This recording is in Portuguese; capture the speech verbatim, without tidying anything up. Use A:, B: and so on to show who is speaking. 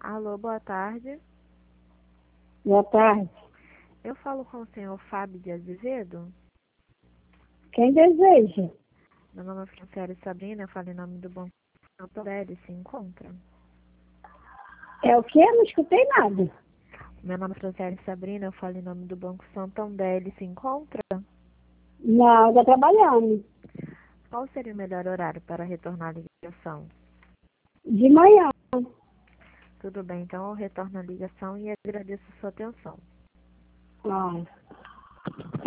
A: Alô, boa tarde.
B: Boa tarde.
A: Eu falo com o senhor Fábio de Azevedo.
B: Quem deseja?
A: Meu nome é Franciele Sabrina, eu falo em nome do Banco Santander, se encontra.
B: É o quê? Não escutei nada.
A: Meu nome é Franciele Sabrina, eu falo em nome do Banco Santander, se encontra.
B: Não, está trabalhando.
A: Qual seria o melhor horário para retornar a ligação?
B: De manhã.
A: Tudo bem, então eu retorno a ligação e agradeço a sua atenção.
B: Ah.